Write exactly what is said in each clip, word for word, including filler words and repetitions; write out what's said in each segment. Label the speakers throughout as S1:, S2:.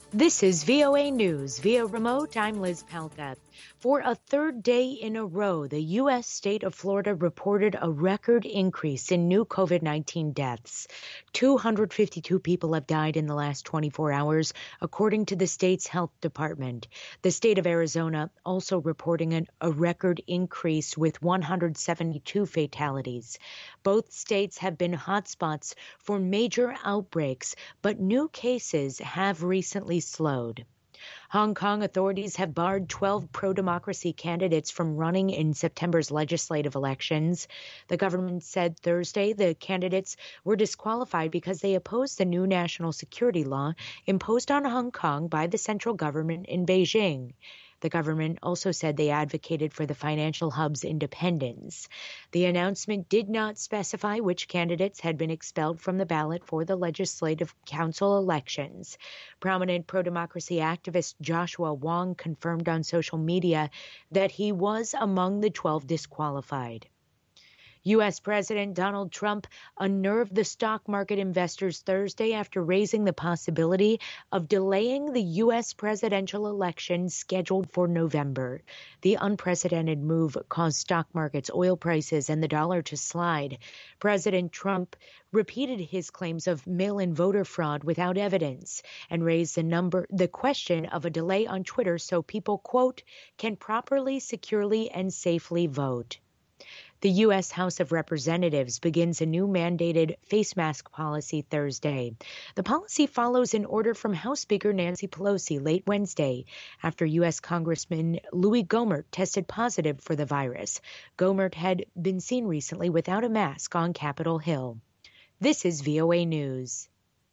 S1: This is V O A News. Via remote, I'm Liz Palka. For a third day in a row, the U S state of Florida reported a record increase in new COVID nineteen deaths. two hundred fifty-two people have died in the last twenty-four hours, according to the state's health department. The state of Arizona also reporting an, a record increase with one hundred seventy-two fatalities. Both states have been hotspots for major outbreaks, but new cases have recently slowed. Hong Kong authorities have barred twelve pro-democracy candidates from running in September's legislative elections. The government said Thursday the candidates were disqualified because they opposed the new national security law imposed on Hong Kong by the central government in Beijing. The government also said they advocated for the financial hub's independence. The announcement did not specify which candidates had been expelled from the ballot for the Legislative Council elections. Prominent pro-democracy activist Joshua Wong confirmed on social media that he was among the twelve disqualified. U S. President Donald Trump unnerved the stock market investors Thursday after raising the possibility of delaying the U S presidential election scheduled for November. The unprecedented move caused stock markets, oil prices, and the dollar to slide. President Trump repeated his claims of mail-in voter fraud without evidence and raised the number, the question of a delay on Twitter so people, quote, can properly, securely, and safely vote. The U S. House of Representatives begins a new mandated face mask policy Thursday. The policy follows an order from House Speaker Nancy Pelosi late Wednesday after U S. Congressman Louis Gohmert tested positive for the virus. Gohmert had been seen recently without a mask on Capitol Hill. This is V O A News.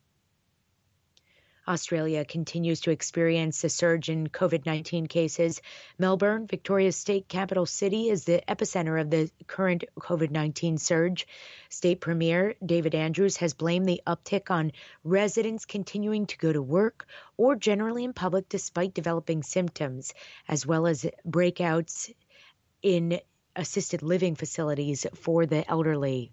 S1: Australia continues to experience a surge in COVID nineteen cases. Melbourne, Victoria's state capital city, is the epicenter of the current COVID nineteen surge. State Premier David Andrews has blamed the uptick on residents continuing to go to work or generally in public despite developing symptoms, as well as breakouts in assisted living facilities for the elderly.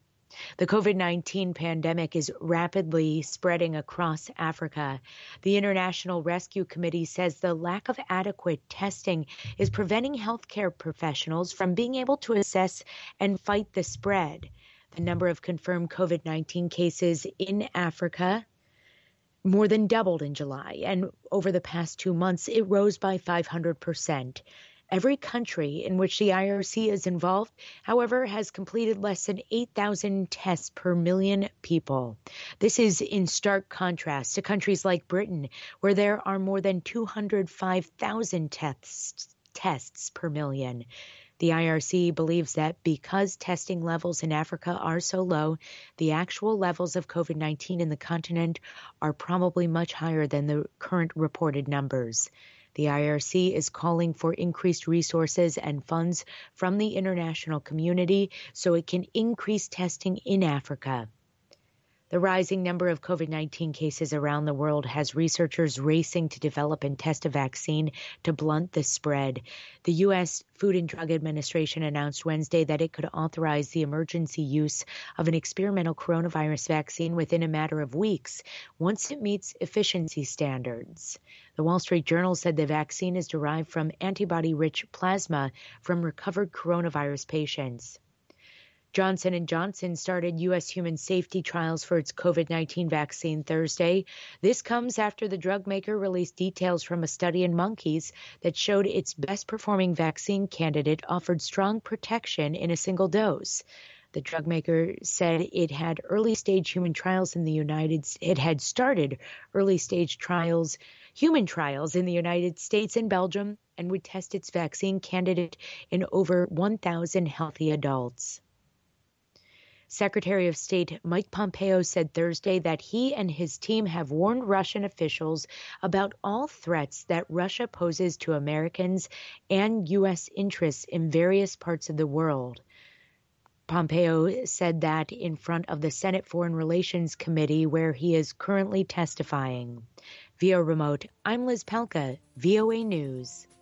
S1: The COVID nineteen pandemic is rapidly spreading across Africa. The International Rescue Committee says the lack of adequate testing is preventing healthcare professionals from being able to assess and fight the spread. The number of confirmed COVID nineteen cases in Africa more than doubled in July, and over the past two months, it rose by five hundred percent. Every country in which the I R C is involved, however, has completed less than eight thousand tests per million people. This is in stark contrast to countries like Britain, where there are more than two hundred five thousand tests, tests per million. The I R C believes that because testing levels in Africa are so low, the actual levels of COVID nineteen in the continent are probably much higher than the current reported numbers. The I R C is calling for increased resources and funds from the international community so it can increase testing in Africa. The rising number of COVID nineteen cases around the world has researchers racing to develop and test a vaccine to blunt the spread. The U S. Food and Drug Administration announced Wednesday that it could authorize the emergency use of an experimental coronavirus vaccine within a matter of weeks, once it meets efficiency standards. The Wall Street Journal said the vaccine is derived from antibody-rich plasma from recovered coronavirus patients. Johnson and Johnson started U S human safety trials for its COVID nineteen vaccine Thursday. This comes after the drug maker released details from a study in monkeys that showed its best-performing vaccine candidate offered strong protection in a single dose. The drug maker said it had early-stage human trials in the United States. It had started early-stage trials, human trials in the United States and Belgium, and would test its vaccine candidate in over one thousand healthy adults. Secretary of State Mike Pompeo said Thursday that he and his team have warned Russian officials about all threats that Russia poses to Americans and U S interests in various parts of the world. Pompeo said that in front of the Senate Foreign Relations Committee, where he is currently testifying. Via remote, I'm Liz Palka, V O A News.